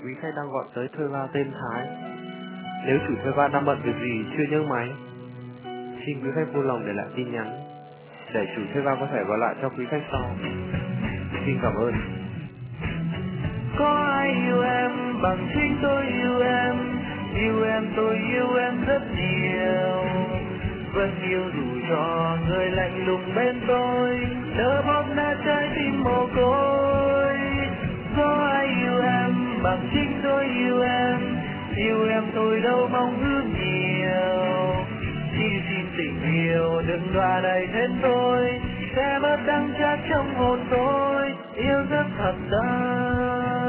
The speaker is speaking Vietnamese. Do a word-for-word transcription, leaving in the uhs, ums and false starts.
quý khách đang gọi tới thuê bao tên Thái. Nếu chủ thuê bao đang bận việc gì chưa nhấc máy, xin quý khách vui lòng để lại tin nhắn để chủ thuê bao có thể gọi lại cho quý khách sau. Xin cảm ơn. Có ai yêu em bằng chính tôi yêu em, yêu em tôi yêu em rất nhiều. Vẫn yêu dù cho người lạnh lùng bên tôi, đỡ bóp nát trái tim mồ côi. Có ai yêu em bằng chính tôi yêu em, yêu em tôi đâu mong ước nhiều. Chỉ xin tình yêu đừng đọa đầy thêm tôi, sẽ mất đắng chát trong hồn tôi, yêu rất thật tâm.